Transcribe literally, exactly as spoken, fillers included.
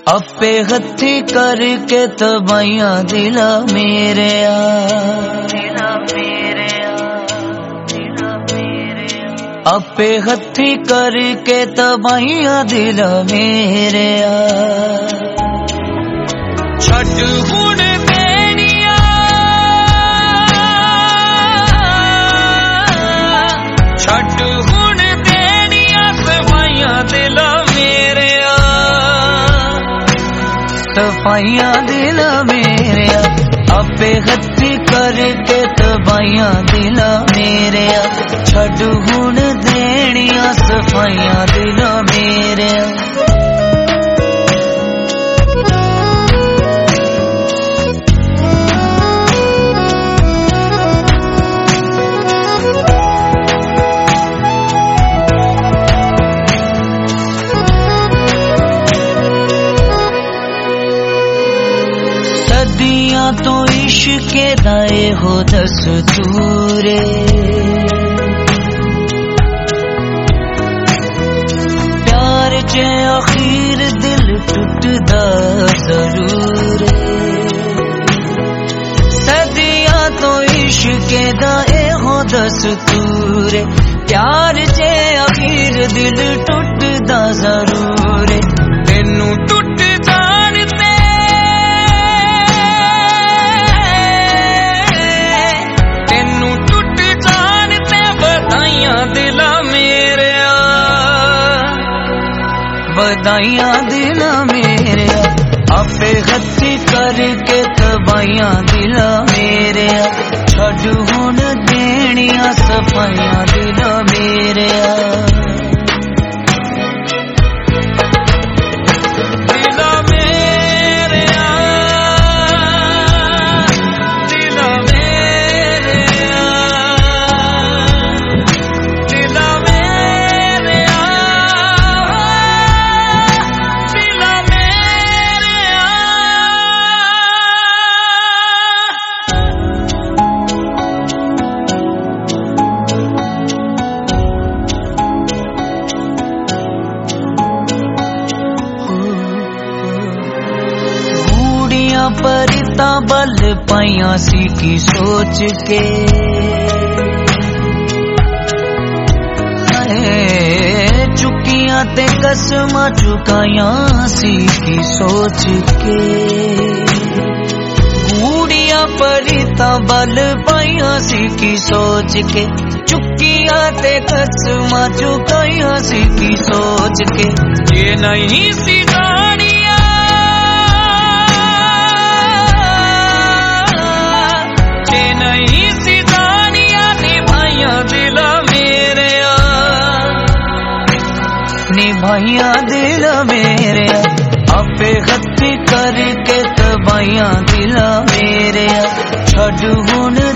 अपे हथी करके तबाइयां दिला मेरे अपे हथी करके तबाइयां दिला मेरे छड़ हुण देनिया छड़ हुण देनिया सफाइयां दिला मेरे सफाइयां दिला मेरे अपे हथी करके तबाइयां दिला मेरे छड़ हुण देनिया सफाइयां दिला मेरे सदियां तो इश्के दाए हो दस्तूरे प्यार च आखिर दिल टूटदा जरूर सदियां तो इश्के दाए हो दस्तूरे प्यार च आखिर दिल टूटदा जरूर तेनू टूट जानते दिला मेरे बधाइयां दिला मेरे अपे हथी करके तबाइयां दिला मेरे छड़ हुण देनिया सफाइयां दिला मेरे परिता बल पाइया सी की सोच के चुकिया ते कसमा चुकाया सी की सोच के गूड़िया परिता बल पाइया सी की सोच के चुकिया ते कसमा चुकाया सी की सोच के ये नहीं सी गाड़िया दिला मेरे निभाइयां दिला मेरे अपे हथी करके तबाइयां दिला मेरे छड़ हुण